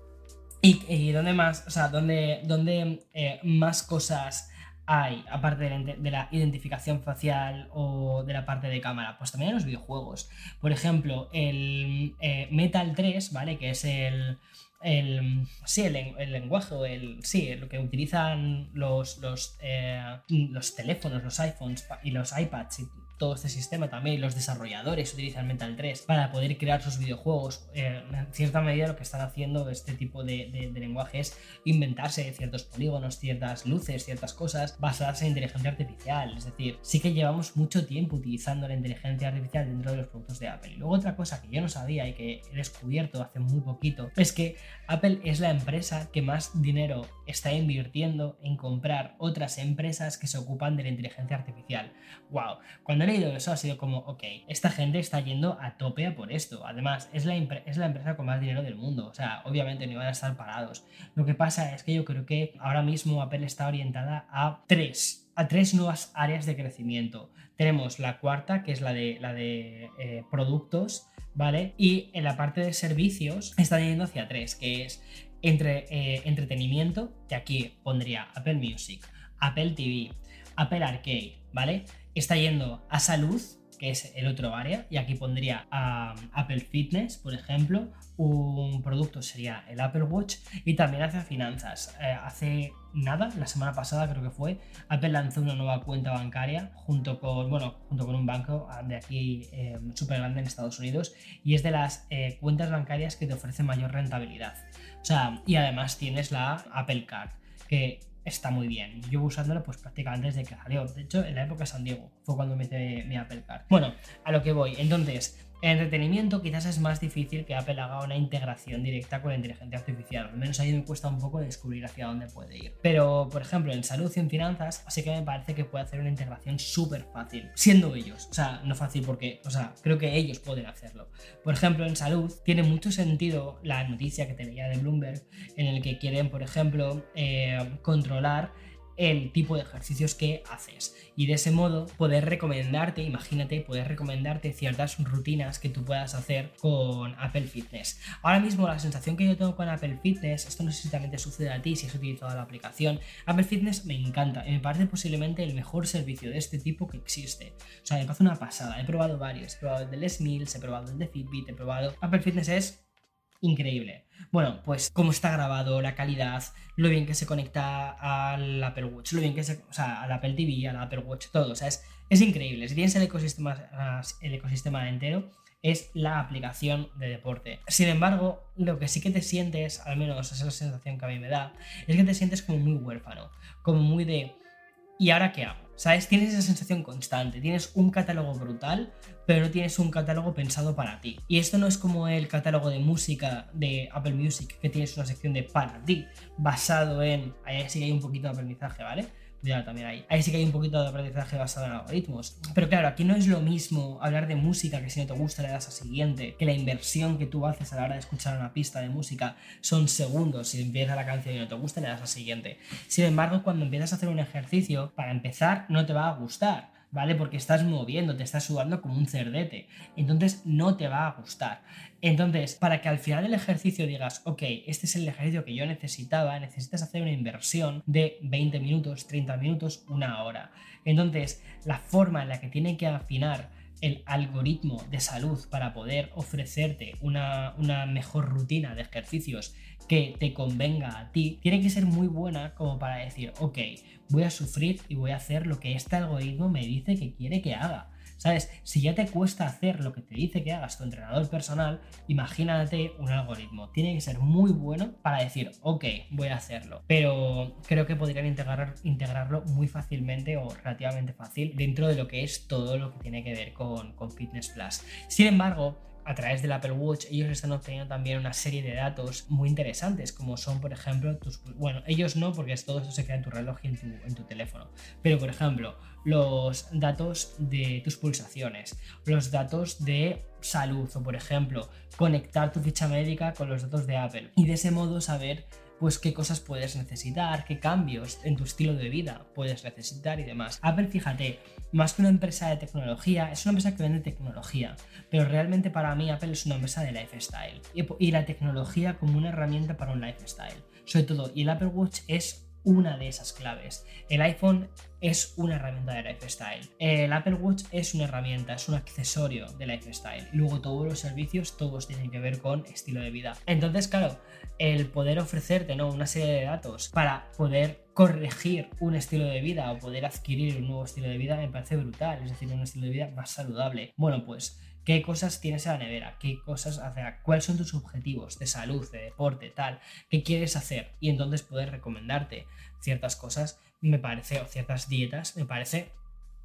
¿y dónde más? O sea, ¿dónde más cosas hay, aparte de la identificación facial o de la parte de cámara? Pues también en los videojuegos. Por ejemplo, el Metal 3, ¿vale? Que es el lenguaje o lo que utilizan los teléfonos, los iPhones y los iPads y todo este sistema también. Los desarrolladores utilizan Metal 3 para poder crear sus videojuegos. En cierta medida lo que están haciendo este tipo de lenguaje es inventarse ciertos polígonos, ciertas luces, ciertas cosas basadas en inteligencia artificial. Es decir, sí que llevamos mucho tiempo utilizando la inteligencia artificial dentro de los productos de Apple. Y luego otra cosa que yo no sabía y que he descubierto hace muy poquito es que Apple es la empresa que más dinero está invirtiendo en comprar otras empresas que se ocupan de la inteligencia artificial. ¡Wow! Cuando he leído eso ha sido como, ok, esta gente está yendo a tope a por esto. Además, es la empresa con más dinero del mundo. O sea, obviamente no iban a estar parados. Lo que pasa es que yo creo que ahora mismo Apple está orientada a tres nuevas áreas de crecimiento. Tenemos la cuarta, que es la de productos, ¿vale? Y en la parte de servicios están yendo hacia tres, que es entretenimiento, que aquí pondría Apple Music, Apple TV, Apple Arcade, ¿vale? Está yendo a salud, que es el otro área, y aquí pondría a Apple Fitness, por ejemplo. Un producto sería el Apple Watch, y también hace finanzas. Hace nada, la semana pasada creo que fue, Apple lanzó una nueva cuenta bancaria junto con un banco de aquí súper grande en Estados Unidos, y es de las cuentas bancarias que te ofrecen mayor rentabilidad. O sea, y además tienes la Apple Card, que está muy bien. Yo llevo usándolo pues prácticamente desde que salió. De hecho, en la época de San Diego fue cuando me hice mi Apple Card. Bueno, a lo que voy. Entonces, en entretenimiento quizás es más difícil que Apple haga una integración directa con la inteligencia artificial. Al menos ahí me cuesta un poco descubrir hacia dónde puede ir. Pero, por ejemplo, en salud y en finanzas, sí que me parece que puede hacer una integración súper fácil, siendo ellos. O sea, no fácil porque, creo que ellos pueden hacerlo. Por ejemplo, en salud tiene mucho sentido la noticia que te leía de Bloomberg, en el que quieren, por ejemplo, controlar el tipo de ejercicios que haces y de ese modo poder recomendarte ciertas rutinas que tú puedas hacer con Apple Fitness. Ahora mismo la sensación que yo tengo con Apple Fitness, esto no sé si también te sucede a ti si has utilizado la aplicación, Apple Fitness me encanta y me parece posiblemente el mejor servicio de este tipo que existe. O sea, me parece una pasada. He probado varios, he probado el de Les Mills, he probado el de Fitbit, Apple Fitness es increíble. Bueno, pues cómo está grabado, la calidad, lo bien que se conecta al Apple Watch, lo bien que al Apple TV, al Apple Watch, todo. O sea, es increíble. Si tienes el ecosistema entero, es la aplicación de deporte. Sin embargo, lo que sí que te sientes, al menos esa es la sensación que a mí me da, es que te sientes como muy huérfano, como muy de ¿y ahora qué hago? ¿Sabes? Tienes esa sensación constante, tienes un catálogo brutal, pero no tienes un catálogo pensado para ti. Y esto no es como el catálogo de música de Apple Music, que tienes una sección de para ti, basado en... Ahí sí que hay un poquito de aprendizaje, ¿vale? Cuidado también ahí. Ahí sí que hay un poquito de aprendizaje basado en algoritmos. Pero claro, aquí no es lo mismo hablar de música, que si no te gusta le das a siguiente, que la inversión que tú haces a la hora de escuchar una pista de música son segundos. Si empieza la canción y no te gusta, le das a siguiente. Sin embargo, cuando empiezas a hacer un ejercicio, para empezar, no te va a gustar, ¿vale? Porque estás moviendo, te estás sudando como un cerdete. Entonces no te va a gustar. Entonces, para que al final del ejercicio digas, ok, este es el ejercicio que yo necesitaba, necesitas hacer una inversión de 20 minutos, 30 minutos, una hora. Entonces, la forma en la que tiene que afinar el algoritmo de salud para poder ofrecerte una mejor rutina de ejercicios que te convenga a ti, tiene que ser muy buena como para decir, ok, voy a sufrir y voy a hacer lo que este algoritmo me dice que quiere que haga. ¿Sabes? Si ya te cuesta hacer lo que te dice que hagas tu entrenador personal, imagínate un algoritmo. Tiene que ser muy bueno para decir, ok, voy a hacerlo. Pero creo que podrían integrarlo muy fácilmente o relativamente fácil dentro de lo que es todo lo que tiene que ver con Fitness Plus. Sin embargo, a través del Apple Watch ellos están obteniendo también una serie de datos muy interesantes, como son, por ejemplo, ellos no, porque todo esto se queda en tu reloj y en tu teléfono, pero por ejemplo, los datos de tus pulsaciones, los datos de salud, o por ejemplo, conectar tu ficha médica con los datos de Apple y de ese modo saber pues qué cosas puedes necesitar, qué cambios en tu estilo de vida puedes necesitar y demás. Apple, fíjate, más que una empresa de tecnología, es una empresa que vende tecnología, pero realmente para mí Apple es una empresa de lifestyle y la tecnología como una herramienta para un lifestyle, sobre todo, y el Apple Watch es una de esas claves. El iPhone es una herramienta de lifestyle. El Apple Watch es una herramienta, es un accesorio de lifestyle. Y luego todos los servicios, todos tienen que ver con estilo de vida. Entonces, claro, el poder ofrecerte, ¿no?, una serie de datos para poder corregir un estilo de vida o poder adquirir un nuevo estilo de vida me parece brutal. Es decir, un estilo de vida más saludable. Bueno, pues ¿qué cosas tienes en la nevera? ¿Qué cosas hacer? ¿Cuáles son tus objetivos de salud, de deporte, tal? ¿Qué quieres hacer? Y entonces poder recomendarte ciertas cosas, me parece, o ciertas dietas, me parece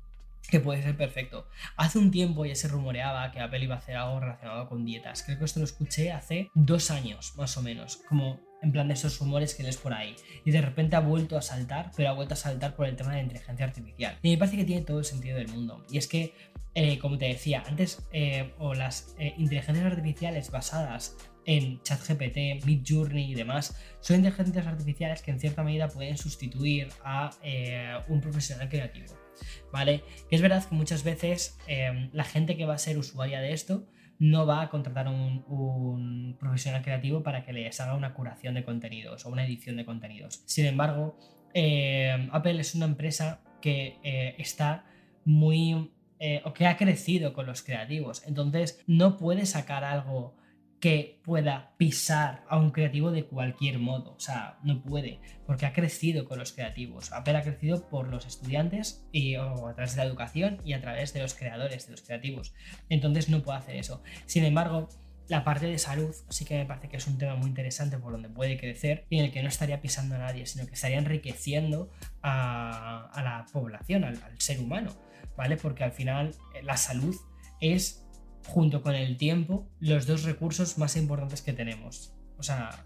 que puede ser perfecto. Hace un tiempo ya se rumoreaba que Apple iba a hacer algo relacionado con dietas. Creo que esto lo escuché hace 2 años, más o menos, como en plan de esos rumores que lees por ahí. Y de repente ha vuelto a saltar, pero ha vuelto a saltar por el tema de la inteligencia artificial. Y me parece que tiene todo el sentido del mundo. Y es que, como te decía antes, las inteligencias artificiales basadas en ChatGPT, Midjourney y demás, son inteligencias artificiales que en cierta medida pueden sustituir a un profesional creativo, ¿vale? Que es verdad que muchas veces la gente que va a ser usuaria de esto no va a contratar un profesional creativo para que les haga una curación de contenidos o una edición de contenidos. Sin embargo, Apple es una empresa que está muy o que ha crecido con los creativos, entonces no puede sacar algo que pueda pisar a un creativo de cualquier modo, o sea, no puede, porque ha crecido con los creativos. Apple ha crecido por los estudiantes o a través de la educación y a través de los creadores, de los creativos, entonces no puede hacer eso. Sin embargo, la parte de salud sí que me parece que es un tema muy interesante por donde puede crecer y en el que no estaría pisando a nadie, sino que estaría enriqueciendo a la población, al ser humano, ¿vale? Porque al final la salud es, junto con el tiempo, los 2 recursos más importantes que tenemos. O sea,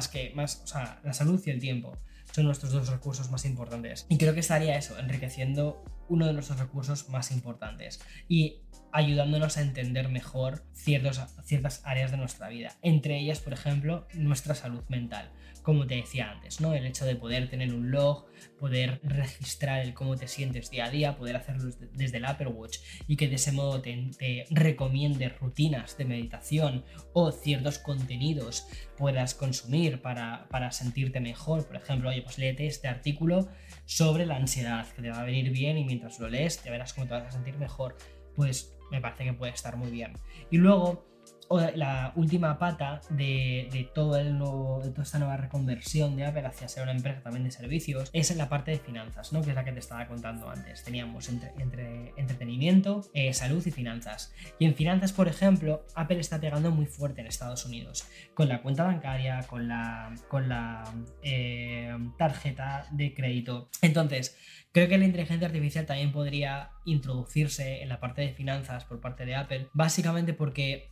la salud y el tiempo son nuestros 2 recursos más importantes. Y creo que estaría eso, enriqueciendo uno de nuestros recursos más importantes y ayudándonos a entender mejor ciertas áreas de nuestra vida. Entre ellas, por ejemplo, nuestra salud mental. Como te decía antes, ¿no? El hecho de poder tener un log, poder registrar el cómo te sientes día a día, poder hacerlo desde el Apple Watch y que de ese modo te recomiende rutinas de meditación o ciertos contenidos puedas consumir para sentirte mejor. Por ejemplo, oye, pues léete este artículo sobre la ansiedad, que te va a venir bien y mientras lo lees te verás cómo te vas a sentir mejor. Pues me parece que puede estar muy bien. Y luego, la última pata de toda esta nueva reconversión de Apple hacia ser una empresa también de servicios es en la parte de finanzas, ¿no? Que es la que te estaba contando antes. Teníamos entre entretenimiento, salud y finanzas. Y en finanzas, por ejemplo, Apple está pegando muy fuerte en Estados Unidos con la cuenta bancaria, con la tarjeta de crédito. Entonces, creo que la inteligencia artificial también podría introducirse en la parte de finanzas por parte de Apple, básicamente porque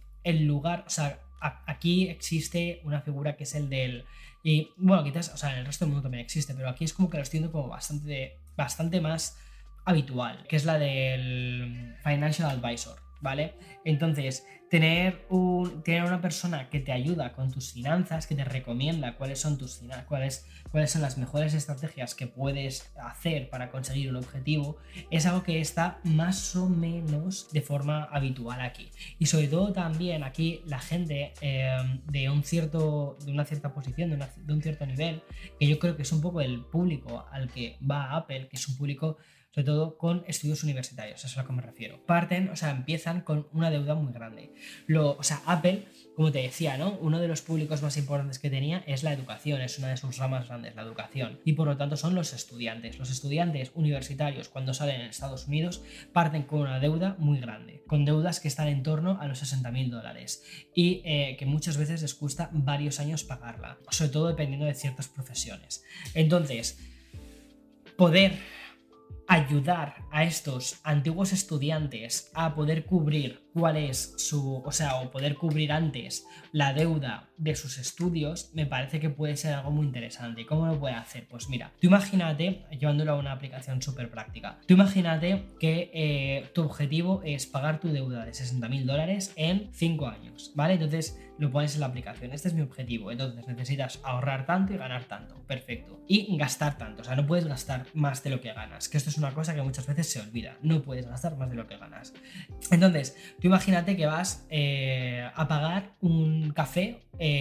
aquí existe una figura que es el del, y bueno, quizás, o sea, en el resto del mundo también existe, pero aquí es como que lo estoy viendo como bastante más habitual, que es la del financial advisor, ¿vale? Entonces, tener una persona que te ayuda con tus finanzas, que te recomienda cuáles son las mejores estrategias que puedes hacer para conseguir un objetivo, es algo que está más o menos de forma habitual aquí. Y sobre todo también aquí la gente de una cierta posición, de un cierto nivel, que yo creo que es un poco el público al que va Apple, que es un público sobre todo con estudios universitarios, eso es a lo que me refiero. Empiezan con una deuda muy grande. Apple, como te decía, ¿no? Uno de los públicos más importantes que tenía es la educación, es una de sus ramas grandes, la educación. Y por lo tanto son los estudiantes. Los estudiantes universitarios, cuando salen en Estados Unidos, parten con una deuda muy grande, con deudas que están en torno a los $60,000 y que muchas veces les cuesta varios años pagarla, sobre todo dependiendo de ciertas profesiones. Entonces, poder ayudar a estos antiguos estudiantes a poder cubrir o poder cubrir antes la deuda de sus estudios, me parece que puede ser algo muy interesante. ¿Y cómo lo puede hacer? Pues mira, tú imagínate, llevándolo a una aplicación súper práctica, tú imagínate que tu objetivo es pagar tu deuda de $60,000 en 5 años, ¿vale? Entonces lo pones en la aplicación, este es mi objetivo, entonces necesitas ahorrar tanto y ganar tanto, perfecto, y gastar tanto, o sea, no puedes gastar más de lo que ganas, que esto es una cosa que muchas veces se olvida, no puedes gastar más de lo que ganas. Entonces, tú imagínate que vas a pagar un café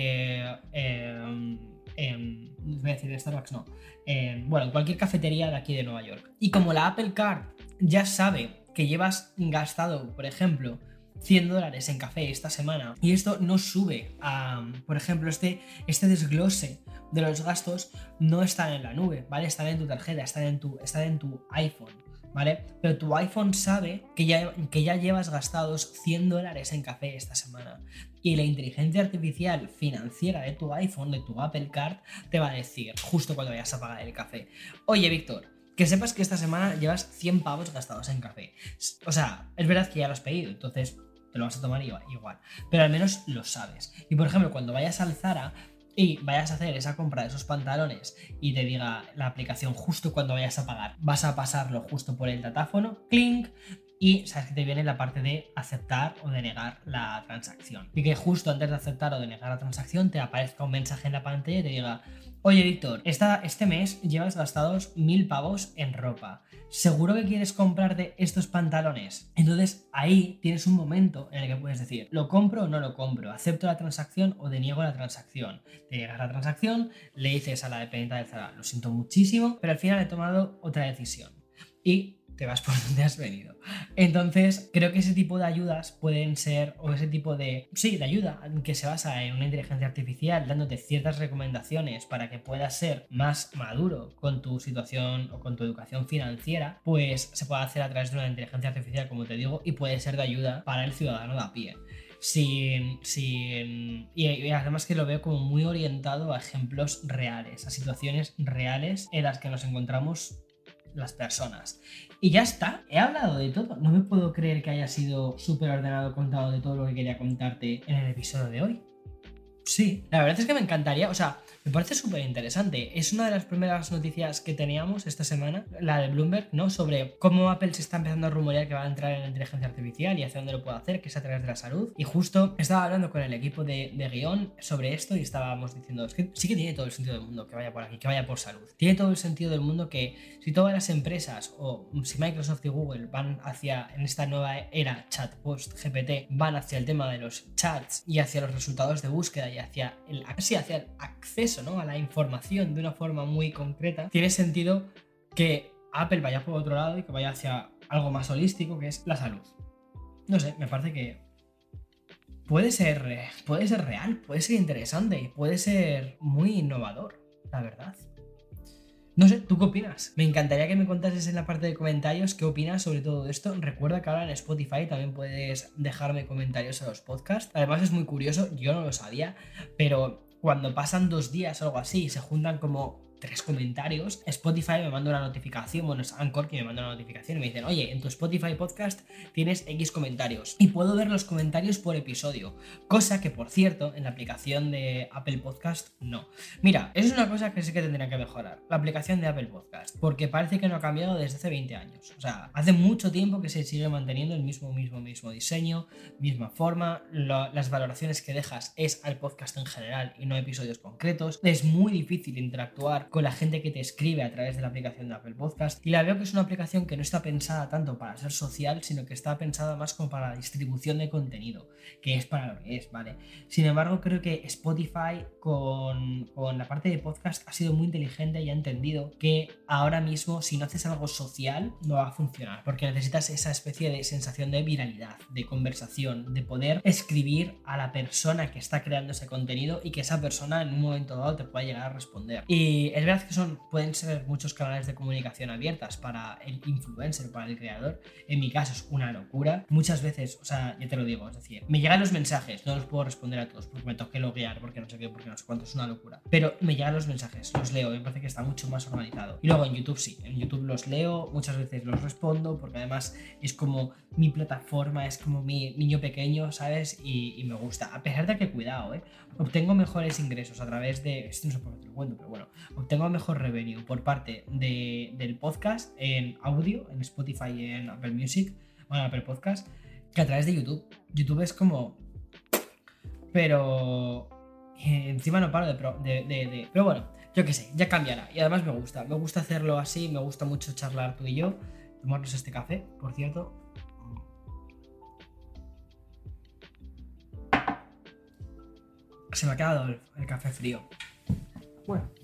voy a decir Starbucks, no, en cualquier cafetería de aquí de Nueva York, y como la Apple Card ya sabe que llevas gastado, por ejemplo, $100 en café esta semana y esto no sube por ejemplo, este desglose de los gastos no están en la nube, ¿vale? Están en tu tarjeta, están en tu iPhone, ¿vale? Pero tu iPhone sabe que ya llevas gastados $100 en café esta semana y la inteligencia artificial financiera de tu iPhone, de tu Apple Card, te va a decir justo cuando vayas a pagar el café: oye, Víctor, que sepas que esta semana llevas 100 pavos gastados en café. O sea, es verdad que ya lo has pedido, entonces te lo vas a tomar igual, pero al menos lo sabes. Y por ejemplo, cuando vayas al Zara y vayas a hacer esa compra de esos pantalones y te diga la aplicación justo cuando vayas a pagar, vas a pasarlo justo por el datáfono, clink, y sabes que te viene la parte de aceptar o denegar la transacción. Y que justo antes de aceptar o denegar la transacción te aparezca un mensaje en la pantalla y te diga: oye, Víctor, este mes llevas gastados 1.000 pavos en ropa. ¿Seguro que quieres comprarte estos pantalones? Entonces ahí tienes un momento en el que puedes decir: ¿lo compro o no lo compro? ¿Acepto la transacción o deniego la transacción? Te llegas la transacción, le dices a la dependiente del Zara: lo siento muchísimo, pero al final he tomado otra decisión. Y te vas por donde has venido. Entonces, creo que ese tipo de ayudas pueden ser, o ese tipo de ayuda que se basa en una inteligencia artificial dándote ciertas recomendaciones para que puedas ser más maduro con tu situación o con tu educación financiera, pues se puede hacer a través de una inteligencia artificial, como te digo, y puede ser de ayuda para el ciudadano de a pie. Y además que lo veo como muy orientado a ejemplos reales, a situaciones reales en las que nos encontramos las personas. Y ya está, he hablado de todo. No me puedo creer que haya sido súper ordenado, contado de todo lo que quería contarte en el episodio de hoy. Sí, la verdad es que me encantaría, o sea, me parece súper interesante. Es una de las primeras noticias que teníamos esta semana, la de Bloomberg, ¿no? Sobre cómo Apple se está empezando a rumorear que va a entrar en la inteligencia artificial y hacia dónde lo puede hacer, que es a través de la salud. Y justo estaba hablando con el equipo de guión sobre esto y estábamos diciendo: es que sí que tiene todo el sentido del mundo que vaya por aquí, que vaya por salud. Tiene todo el sentido del mundo que si todas las empresas, o si Microsoft y Google van hacia, en esta nueva era chat post-GPT, van hacia el tema de los chats y hacia los resultados de búsqueda y hacia el acceso, ¿no?, a la información de una forma muy concreta, tiene sentido que Apple vaya por otro lado y que vaya hacia algo más holístico, que es la salud. No sé, me parece que puede ser real, puede ser interesante y puede ser muy innovador, la verdad. No sé, ¿tú qué opinas? Me encantaría que me contases en la parte de comentarios qué opinas sobre todo esto. Recuerda que ahora en Spotify también puedes dejarme comentarios a los podcasts. Además es muy curioso, yo no lo sabía, pero cuando pasan 2 días o algo así y se juntan como 3 comentarios, Spotify me manda una notificación, bueno, es Anchor que me manda una notificación y me dicen, oye, en tu Spotify podcast tienes X comentarios y puedo ver los comentarios por episodio, cosa que, por cierto, en la aplicación de Apple Podcast no. Mira, eso es una cosa que sí que tendría que mejorar, la aplicación de Apple Podcast, porque parece que no ha cambiado desde hace 20 años. O sea, hace mucho tiempo que se sigue manteniendo el mismo diseño, misma forma, las valoraciones que dejas es al podcast en general y no a episodios concretos. Es muy difícil interactuar con la gente que te escribe a través de la aplicación de Apple Podcast y la veo que es una aplicación que no está pensada tanto para ser social, sino que está pensada más como para la distribución de contenido, que es para lo que es, ¿vale? Sin embargo, creo que Spotify con la parte de podcast ha sido muy inteligente y ha entendido que ahora mismo si no haces algo social no va a funcionar, porque necesitas esa especie de sensación de viralidad, de conversación, de poder escribir a la persona que está creando ese contenido y que esa persona en un momento dado te pueda llegar a responder. Y es verdad que pueden ser muchos canales de comunicación abiertas para el influencer, para el creador. En mi caso es una locura. Muchas veces, o sea, ya te lo digo, es decir, me llegan los mensajes, no los puedo responder a todos porque me tengo que loguear, porque no sé qué, porque no sé cuánto, es una locura. Pero me llegan los mensajes, los leo, me parece que está mucho más organizado. Y luego en YouTube sí, en YouTube los leo, muchas veces los respondo, porque además es como mi plataforma, es como mi niño pequeño, ¿sabes? Y me gusta. A pesar de que, cuidado, obtengo mejores ingresos a través de... Esto no sé por qué te lo cuento, pero bueno, obtengo mejor revenue por parte del podcast en audio, en Spotify y en Apple Music, bueno, Apple Podcast, que a través de YouTube. YouTube es como... Pero... encima no paro de... Pero bueno, yo qué sé, ya cambiará. Y además me gusta hacerlo así, me gusta mucho charlar tú y yo, tomarnos este café, por cierto. Se me ha quedado el café frío. Bueno.